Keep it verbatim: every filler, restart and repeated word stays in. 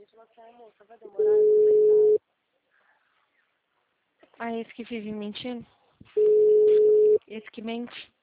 gente, mas a moça vai demorar, eu vou deitar. Ah, esse que vive mentindo? Esse que mente?